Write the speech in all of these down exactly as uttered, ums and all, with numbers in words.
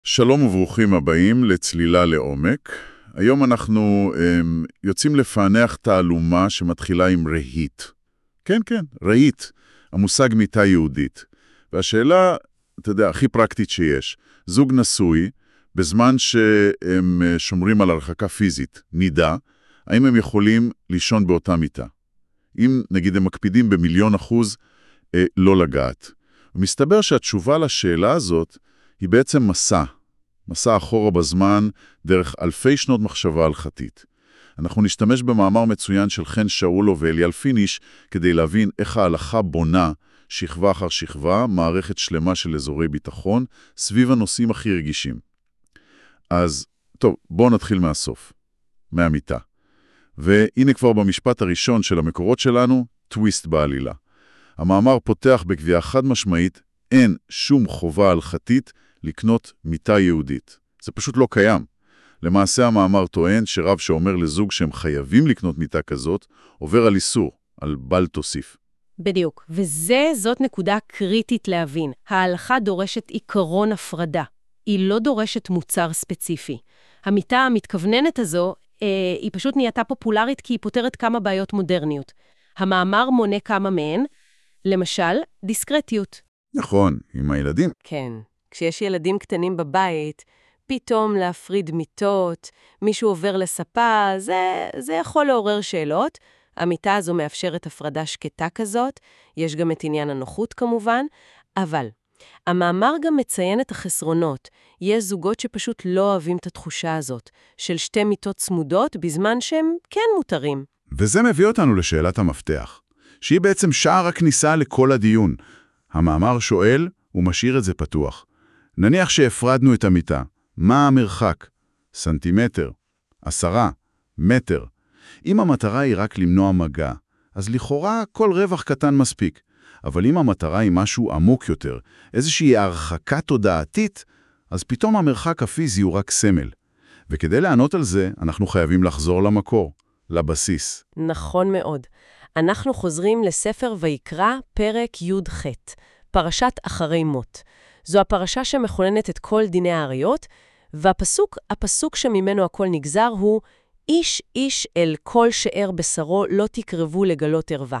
שלום וברוכים הבאים לצלילה לעומק. היום אנחנו um, יוצאים לפענח תעלומה שמתחילה עם רהיט. כן, כן, רהיט, המושג מיטה יהודית. והשאלה, אתה יודע, הכי פרקטית שיש, זוג נשוי, בזמן שהם שומרים על הרחקה פיזית, נידה, האם הם יכולים לישון באותה מיטה? אם נגיד הם מקפידים במיליון אחוז, אה, לא לגעת. ומסתבר שהתשובה לשאלה הזאת היא בעצם מסע. מסע אחורה בזמן, דרך אלפי שנות מחשבה הלכתית. אנחנו נשתמש במאמר מצוין של חן שאולו ואליאל פיניש, כדי להבין איך ההלכה בונה, שכבה אחר שכבה, מערכת שלמה של אזורי ביטחון, סביב הנושאים הכי רגישים. אז, טוב, בואו נתחיל מהסוף, מהמיטה. והנה כבר במשפט הראשון של המקורות שלנו, טוויסט בעלילה. המאמר פותח בקביעה חד משמעית, אין שום חובה הלכתית לקנות מיטה יהודית. זה פשוט לא קיים. למעשה המאמר טוען שרב שאומר לזוג שהם חייבים לקנות מיטה כזאת, עובר על איסור, על בל תוסיף. בדיוק, וזאת נקודה קריטית להבין. ההלכה דורשת עיקרון הפרדה. היא לא דורשת מוצר ספציפי. המיטה המתכווננת הזו, אה, היא פשוט נהייתה פופולרית כי היא פותרת כמה בעיות מודרניות. המאמר מונה כמה מהן, למשל, דיסקרטיות. נכון, עם הילדים. כן, כשיש ילדים קטנים בבית, פתאום להפריד מיטות, מישהו עובר לספה, זה, זה יכול לעורר שאלות. המיטה הזו מאפשרת הפרדה שקטה כזאת, יש גם את עניין הנוחות כמובן, אבל המאמר גם מציין את החסרונות. יש זוגות שפשוט לא אוהבים את התחושה הזאת, של שתי מיטות צמודות בזמן שהם כן מותרים. וזה מביא אותנו לשאלת המפתח, שהיא בעצם שער הכניסה לכל הדיון. המאמר שואל ומשאיר את זה פתוח. נניח שהפרדנו את המיטה, מה המרחק? סנטימטר, עשרה, מטר. אם המטרה היא רק למנוע מגע, אז לכאורה כל רווח קטן מספיק. אבל אם המטרה היא משהו עמוק יותר, איזושהי הרחקה תודעתית, אז פתאום המרחק הפיזי הוא רק סמל. וכדי לענות על זה, אנחנו חייבים לחזור למקור, לבסיס. נכון מאוד. אנחנו חוזרים לספר ויקרא פרק י' ח', פרשת אחרי מות. זו הפרשה שמכוננת את כל דיני העריות, והפסוק, הפסוק שממנו הכל נגזר הוא, איש איש אל כל שאר בשרו לא תקרבו לגלות ערווה.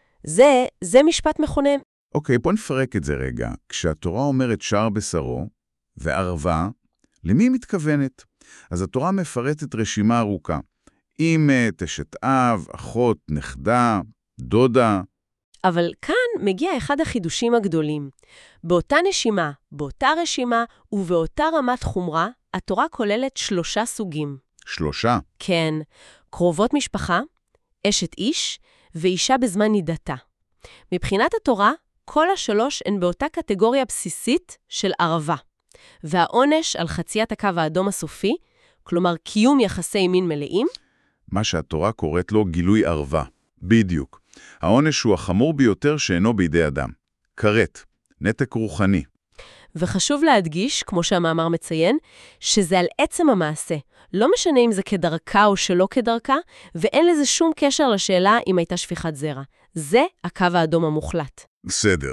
זה, זה משפט מכונן. אוקיי, בוא נפרק את זה רגע. כשהתורה אומרת שער בשרו וערווה, למי היא מתכוונת? אז התורה מפרטת רשימה ארוכה. אימא, אשת אב, אחות, נכדה, דודה. אבל כאן מגיע אחד החידושים הגדולים. באותה נשימה, באותה רשימה ובאותה רמת חומרה, התורה כוללת שלושה סוגים. שלושה? כן, קרובות משפחה, אשת איש ואישה בזמן נידתה. מבחינת התורה, כל השלוש הן באותה קטגוריה בסיסית של ערווה. והעונש על חציית הקו האדום הסופי, כלומר קיום יחסי מין מלאים, מה שהתורה קוראת לו גילוי ערווה. בדיוק. העונש הוא החמור ביותר שאינו בידי אדם. כרת, נתק רוחני. וחשוב להדגיש, כמו שהמאמר מציין, שזה על עצם המעשה. לא משנה אם זה כדרכה או שלא כדרכה, ואין לזה שום קשר לשאלה אם הייתה שפיכת זרע. זה הקו האדום המוחלט. בסדר.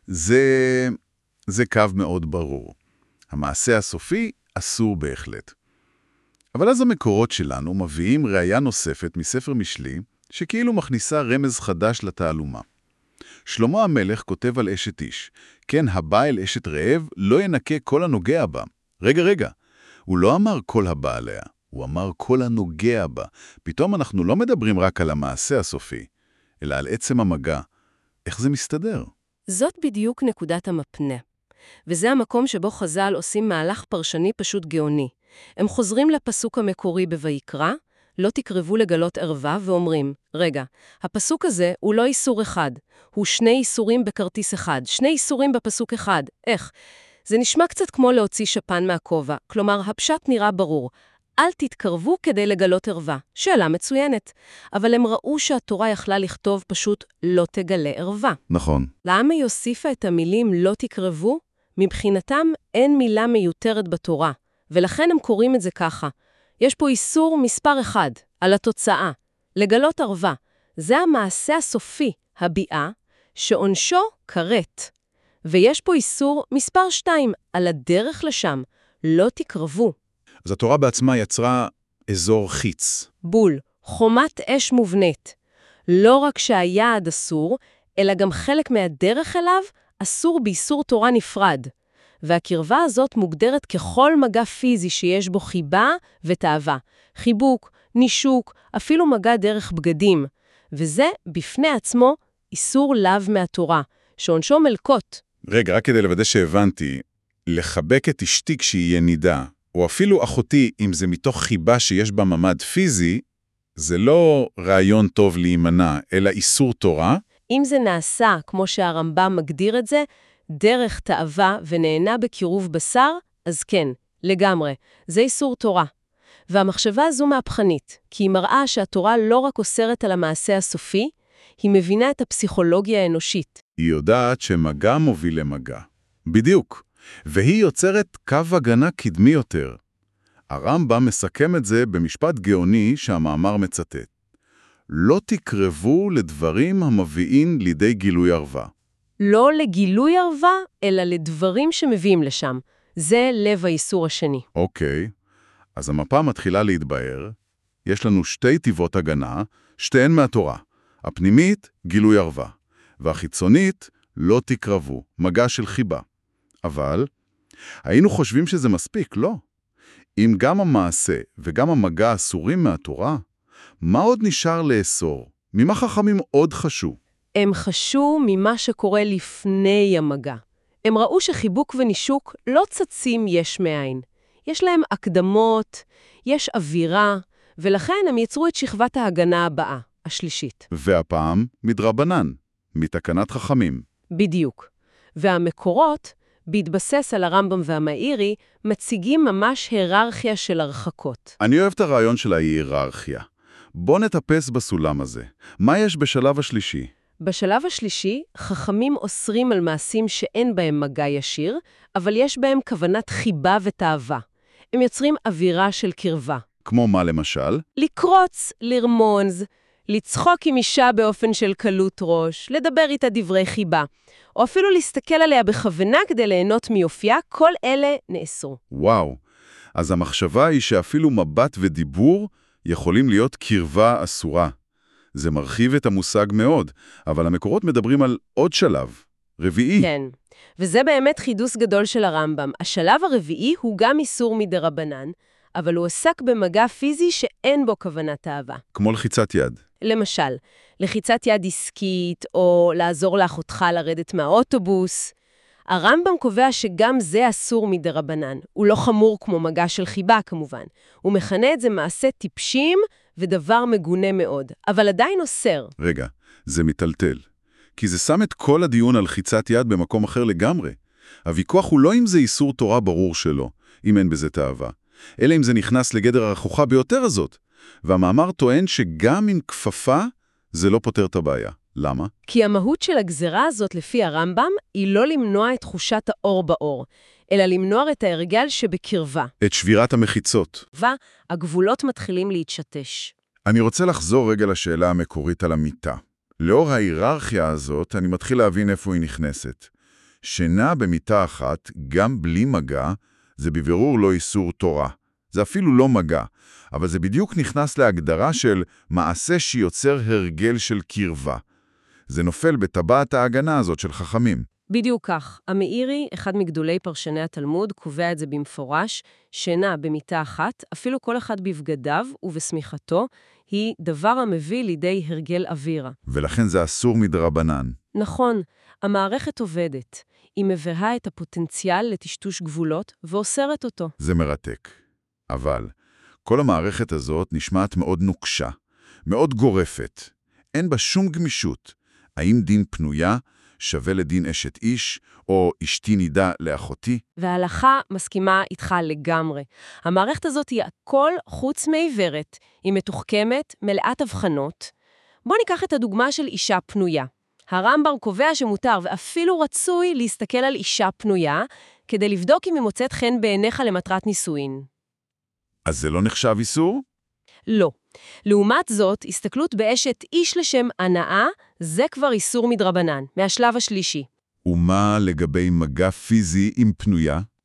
זה, זה קו מאוד ברור. המעשה הסופי אסור בהחלט. אבל אז המקורות שלנו מביאים ראיה נוספת מספר משלי, שכאילו מכניסה רמז חדש לתעלומה. שלמה המלך כותב על אשת איש, כן, הבא אל אשת רעב לא ינקה כל הנוגע בה. רגע, רגע, הוא לא אמר כל הבא עליה, הוא אמר כל הנוגע בה. פתאום אנחנו לא מדברים רק על המעשה הסופי, אלא על עצם המגע. איך זה מסתדר? זאת בדיוק נקודת המפנה. וזה המקום שבו חז"ל עושים מהלך פרשני פשוט גאוני. הם חוזרים לפסוק המקורי בויקרא, לא תקרבו לגלות ערווה, ואומרים, רגע, הפסוק הזה הוא לא איסור אחד, הוא שני איסורים בכרטיס אחד, שני איסורים בפסוק אחד. איך? זה נשמע קצת כמו להוציא שפן מהכובע, כלומר, הפשט נראה ברור. אל תתקרבו כדי לגלות ערווה. שאלה מצוינת. אבל הם ראו שהתורה יכלה לכתוב פשוט לא תגלה ערווה. נכון. למה היא הוסיפה את המילים לא תקרבו? מבחינתם אין מילה מיותרת בתורה, ולכן הם קוראים את זה ככה. יש פה איסור מספר אחד, על התוצאה, לגלות ערווה. זה המעשה הסופי, הביאה, שעונשו כרת. ויש פה איסור מספר שתיים, על הדרך לשם, לא תקרבו. אז התורה בעצמה יצרה אזור חיץ. בול, חומת אש מובנית. לא רק שהיעד אסור, אלא גם חלק מהדרך אליו אסור באיסור תורה נפרד. והקרבה הזאת מוגדרת ככל מגע פיזי שיש בו חיבה ותאווה. חיבוק, נישוק, אפילו מגע דרך בגדים. וזה בפני עצמו איסור לאו מהתורה, שעונשו מלקות. רגע, רק כדי לוודא שהבנתי, לחבק את אשתי כשהיא ינידה, או אפילו אחותי, אם זה מתוך חיבה שיש בה ממד פיזי, זה לא רעיון טוב להימנע, אלא איסור תורה. אם זה נעשה, כמו שהרמב"ם מגדיר את זה, דרך תאווה ונהנה בקירוב בשר, אז כן, לגמרי, זה איסור תורה. והמחשבה הזו מהפכנית, כי היא מראה שהתורה לא רק אוסרת על המעשה הסופי, היא מבינה את הפסיכולוגיה האנושית. היא יודעת שמגע מוביל למגע. בדיוק. והיא יוצרת קו הגנה קדמי יותר. הרמב"ם מסכם את זה במשפט גאוני שהמאמר מצטט. לא תקרבו לדברים המביאים לידי גילוי ערווה. לא לגילוי ערווה, אלא לדברים שמביאים לשם. זה לב האיסור השני. אוקיי. אז המפה מתחילה להתבהר. יש לנו שתי טבעות הגנה, שתיהן מהתורה. הפנימית, גילוי ערווה. והחיצונית, לא תקרבו, מגע של חיבה. אבל היינו חושבים שזה מספיק, לא? אם גם המעשה וגם המגע אסורים מהתורה, מה עוד נשאר לאסור? ממה חכמים עוד חשו? הם חשו ממה שקורה לפני המגע. הם ראו שחיבוק ונישוק לא צצים יש מאין. יש להם הקדמות, יש אווירה, ולכן הם יצרו את שכבת ההגנה הבאה, השלישית. והפעם מדרבנן, מתקנת חכמים. בדיוק. והמקורות, בהתבסס על הרמב"ם והמאירי, מציגים ממש היררכיה של הרחקות. אני אוהב את הרעיון של ההיררכיה. בוא נטפס בסולם הזה. מה יש בשלב השלישי? בשלב השלישי, חכמים אוסרים על מעשים שאין בהם מגע ישיר, אבל יש בהם כוונת חיבה ותאווה. הם יוצרים אווירה של קרבה. כמו מה למשל? לקרוץ, לרמונז, לצחוק עם אישה באופן של קלות ראש, לדבר איתה דברי חיבה, או אפילו להסתכל עליה בכוונה כדי ליהנות מיופייה, כל אלה נאסרו. וואו, אז המחשבה היא שאפילו מבט ודיבור יכולים להיות קרבה אסורה. זה מרחיב את המושג מאוד, אבל המקורות מדברים על עוד שלב, רביעי. כן, וזה באמת חידוש גדול של הרמב"ם. השלב הרביעי הוא גם איסור מדרבנן, אבל הוא עסק במגע פיזי שאין בו כוונת אהבה. כמו לחיצת יד. למשל, לחיצת יד עסקית, או לעזור לאחותך לרדת מהאוטובוס. הרמב"ם קובע שגם זה אסור מדרבנן. הוא לא חמור כמו מגע של חיבה, כמובן. הוא מכנה את זה מעשה טיפשים ודבר מגונה מאוד, אבל עדיין אוסר. רגע, זה מטלטל. כי זה שם את כל הדיון על חיצת יד במקום אחר לגמרי. הוויכוח הוא לא אם זה איסור תורה ברור שלו, אם אין בזה תאווה, אלא אם זה נכנס לגדר הרכוחה ביותר הזאת. והמאמר טוען שגם עם כפפה זה לא פותר את הבעיה. למה? כי המהות של הגזרה הזאת לפי הרמב"ם היא לא למנוע את תחושת האור באור, אלא למנוע את ההרגל שבקרבה. את שבירת המחיצות. והגבולות מתחילים להתשתש. אני רוצה לחזור רגע לשאלה המקורית על המיטה. לאור ההיררכיה הזאת, אני מתחיל להבין איפה היא נכנסת. שינה במיטה אחת, גם בלי מגע, זה בבירור לא איסור תורה. זה אפילו לא מגע, אבל זה בדיוק נכנס להגדרה של מעשה שיוצר הרגל של קרבה. זה נופל בטבעת ההגנה הזאת של חכמים. בדיוק כך. המאירי, אחד מגדולי פרשני התלמוד, קובע את זה במפורש, שינה במיטה אחת, אפילו כל אחד בבגדיו ובסמיכתו, היא דבר המביא לידי הרגל אווירה. ולכן זה אסור מדרבנן. נכון, המערכת עובדת. היא מבאה את הפוטנציאל לטשטוש גבולות ואוסרת אותו. זה מרתק. אבל כל המערכת הזאת נשמעת מאוד נוקשה, מאוד גורפת. אין בה שום גמישות. האם דין פנויה שווה לדין אשת איש, או אשתי נידה לאחותי? וההלכה מסכימה איתך לגמרי. המערכת הזאת היא הכל חוץ מעיוורת. היא מתוחכמת, מלאת הבחנות. בוא ניקח את הדוגמה של אישה פנויה. הרמב"ם קובע שמותר ואפילו רצוי להסתכל על אישה פנויה, כדי לבדוק אם היא מוצאת חן בעיניך למטרת נישואין. אז זה לא נחשב איסור? לא. לעומת זאת, הסתכלות באשת איש לשם הנאה, זה כבר איסור מדרבנן, מהשלב השלישי. ומה לגבי מגע פיזי עם פנויה?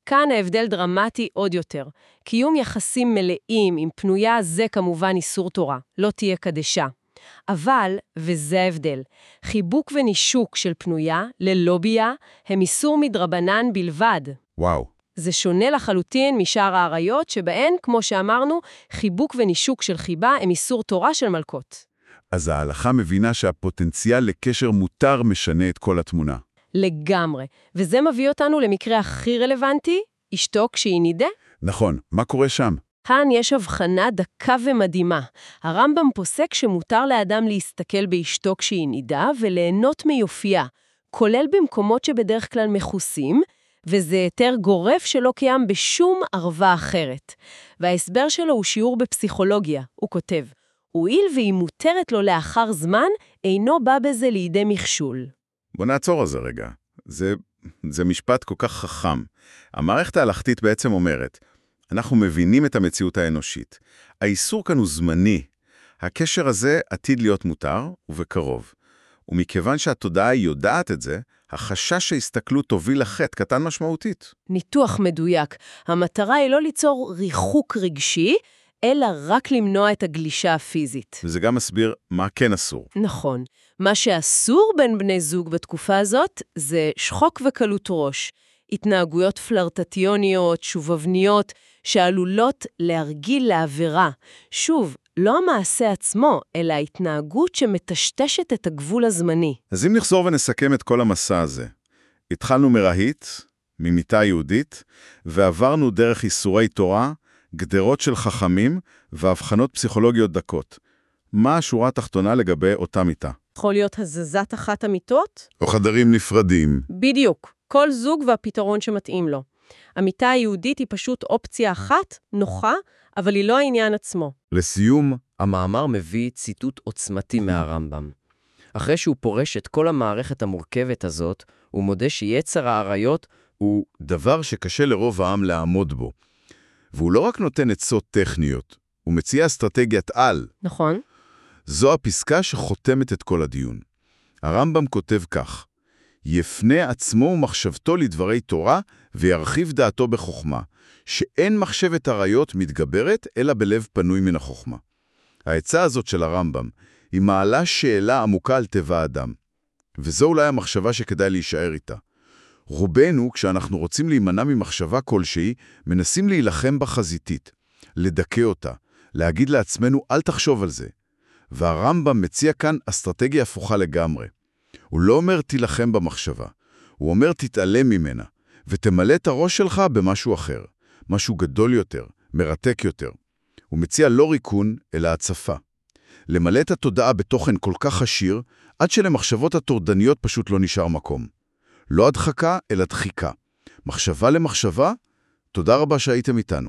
כאן ההבדל דרמטי עוד יותר. קיום יחסים מלאים עם פנויה זה כמובן איסור תורה, לא תהיה קדשה. אבל, וזה ההבדל, חיבוק ונישוק של פנויה, ללא בייה, הם איסור מדרבנן בלבד. וואו. זה שונה לחלוטין משאר העריות, שבהן, כמו שאמרנו, חיבוק ונישוק של חיבה הם איסור תורה של מלכות. אז ההלכה מבינה שהפוטנציאל לקשר מותר משנה את כל התמונה. לגמרי. וזה מביא אותנו למקרה הכי רלוונטי, אשתו כשהיא נידה. נכון, מה קורה שם? כאן יש הבחנה דקה ומדהימה. הרמב"ם פוסק שמותר לאדם להסתכל באשתו כשהיא נידה וליהנות מיופייה, כולל במקומות שבדרך כלל מכוסים, וזה היתר גורף שלא קיים בשום ערבה אחרת. וההסבר שלו הוא שיעור בפסיכולוגיה, הוא כותב, הואיל והיא מותרת לו לאחר זמן, אינו בא בזה לידי מכשול. בוא נעצור על זה רגע. זה, זה משפט כל כך חכם. המערכת ההלכתית בעצם אומרת, אנחנו מבינים את המציאות האנושית. האיסור כאן הוא זמני. הקשר הזה עתיד להיות מותר ובקרוב. ומכיוון שהתודעה יודעת את זה, החשש שהסתכלות תוביל לחטא קטן משמעותית. ניתוח מדויק. המטרה היא לא ליצור ריחוק רגשי, אלא רק למנוע את הגלישה הפיזית. וזה גם מסביר מה כן אסור. נכון. מה שאסור בין בני זוג בתקופה הזאת זה שחוק וקלות ראש. התנהגויות פלרטטיוניות, שובבניות, שעלולות להרגיל לעבירה. שוב, לא המעשה עצמו, אלא ההתנהגות שמטשטשת את הגבול הזמני. אז אם נחזור ונסכם את כל המסע הזה, התחלנו מרהית, ממיטה יהודית, ועברנו דרך איסורי תורה, גדרות של חכמים והבחנות פסיכולוגיות דקות. מה השורה התחתונה לגבי אותה מיטה? יכול להיות הזזת אחת המיטות? או חדרים נפרדים. בדיוק. כל זוג והפתרון שמתאים לו. המיטה היהודית היא פשוט אופציה אחת, נוחה, אבל היא לא העניין עצמו. לסיום, המאמר מביא ציטוט עוצמתי מהרמב"ם. אחרי שהוא פורש את כל המערכת המורכבת הזאת, הוא מודה שיצר העריות הוא דבר שקשה לרוב העם לעמוד בו. והוא לא רק נותן עצות טכניות, הוא מציע אסטרטגיית על. נכון. זו הפסקה שחותמת את כל הדיון. הרמב"ם כותב כך, יפנה עצמו ומחשבתו לדברי תורה וירחיב דעתו בחוכמה, שאין מחשבת עריות מתגברת אלא בלב פנוי מן החוכמה. העצה הזאת של הרמב"ם היא מעלה שאלה עמוקה על טבע האדם, וזו אולי המחשבה שכדאי להישאר איתה. רובנו, כשאנחנו רוצים להימנע ממחשבה כלשהי, מנסים להילחם בחזיתית, לדכא אותה, להגיד לעצמנו אל תחשוב על זה. והרמב"ם מציע כאן אסטרטגיה הפוכה לגמרי. הוא לא אומר תילחם במחשבה, הוא אומר תתעלם ממנה, ותמלא את הראש שלך במשהו אחר, משהו גדול יותר, מרתק יותר. הוא מציע לא ריקון, אלא הצפה. למלא את התודעה בתוכן כל כך עשיר, עד שלמחשבות הטורדניות פשוט לא נשאר מקום. לא הדחקה, אלא דחיקה. מחשבה למחשבה, תודה רבה שהייתם איתנו.